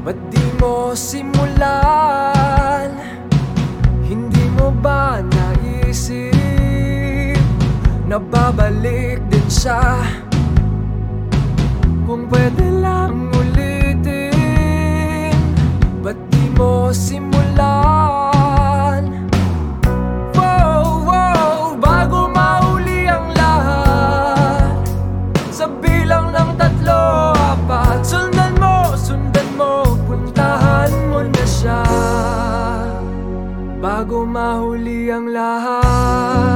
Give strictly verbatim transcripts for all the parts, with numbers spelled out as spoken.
Ba't di mo simulan? Hindi mo ba naisip na babalik din siya? Kung pwede lang ulitin, ba't di mo simulan? Wow, wow, bago mahuli ang lahat, sa bilang ng tatlo, apat, sundan mo, sundan mo, puntahan mo na siya. Bago mahuli ang lahat,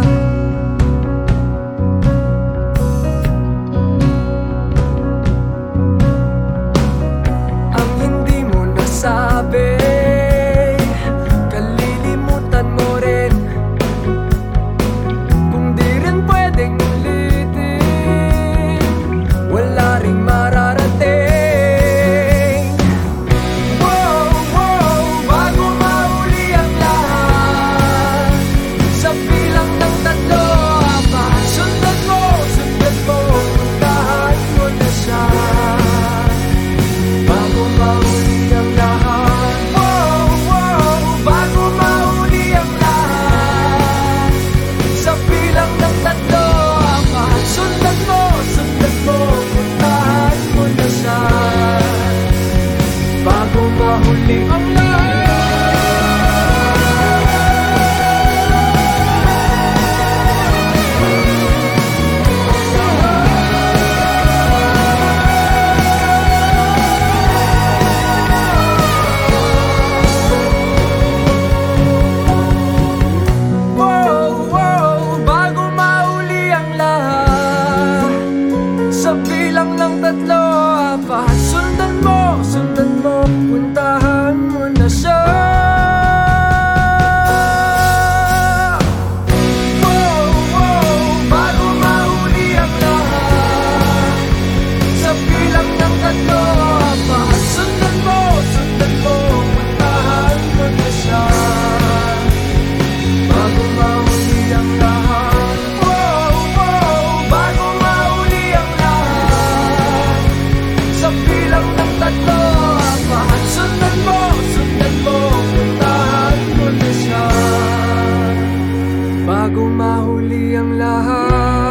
sabi, kalilimutan mo rin. Kung di rin pwedeng ulitin, wala ring mararating. Wow, wow, bago mahuli ang lahat, sa bilang ng tatlo, apat, sundan mo, sundan mo, puntahan mo na siya. Bago mahuli ang lahat, mahuli ang wow, wow, bago mahuli ang lahat, sa bilang ng tatlo, apat, sundan mo, sundan mo, puntahan mo na siya. Wow, wow, bago mahuli ang lahat, sa bilang ng tatlo, apat, sundan mo, sundan mo, puntahan mo na siya. Bago mahuli ang lahat, wow, wow, bago mahuli ang lahat, sa bilang ng tatlo, sundan mo, sundan mo, puntahan mo na siya. Bago mahuli ang lahat.